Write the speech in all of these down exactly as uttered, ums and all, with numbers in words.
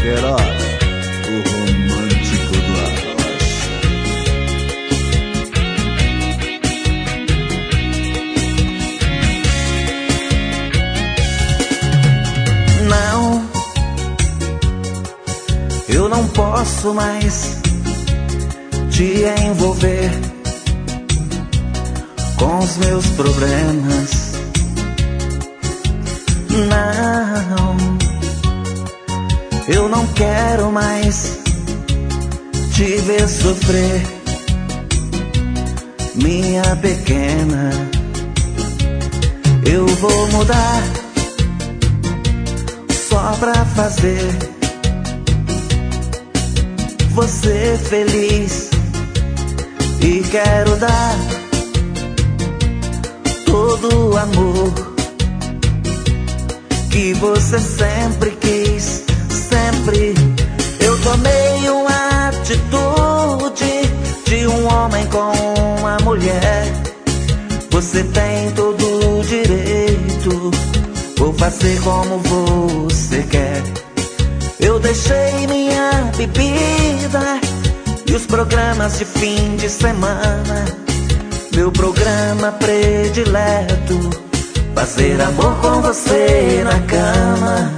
Queiroz, o romântico do Arrocha. Não, eu não posso mais te envolver com os meus problemas. Não, eu não quero mais te ver sofrer, minha pequena. Eu vou mudar só pra fazer você feliz, e quero dar todo o amor que você sempre quis, sempre. Eu tomei uma atitude de um homem com uma mulher. Você tem todo o direito, vou fazer como você quer. Eu deixei minha bebida e os programas de fim de semana, meu programa predileto, fazer amor com você na cama.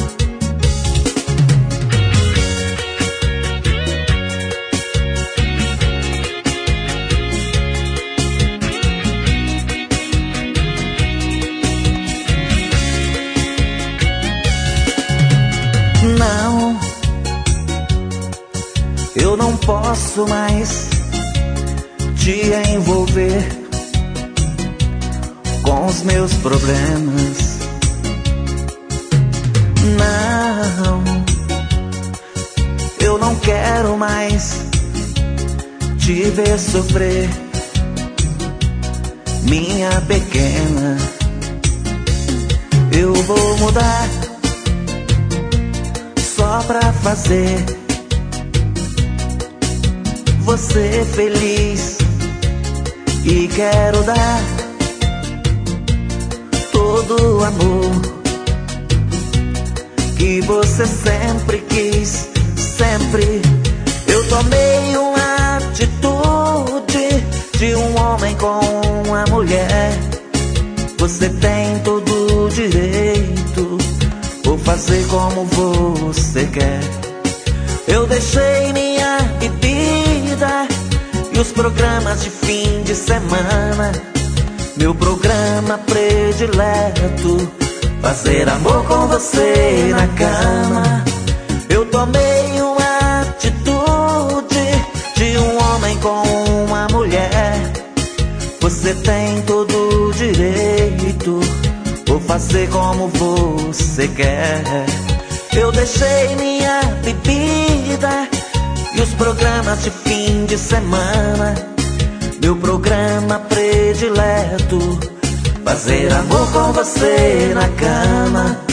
Não, eu não posso mais te envolver com os meus problemas. Não, eu não quero mais te ver sofrer, minha pequena. Eu vou mudar só pra fazer você feliz, e quero dar todo o amor que você sempre quis, sempre. Eu tomei uma atitude de um homem com uma mulher. Você tem todo o direito, vou fazer como você quer. Eu deixei minha bebida e os programas de fim de semana, meu programa predileto, fazer amor com você na cama. Eu tomei uma atitude de um homem com uma mulher. Você tem todo o direito, vou fazer como você quer. Eu deixei minha bebida e os programas de fim de semana, meu programa predileto, fazer amor com você na cama.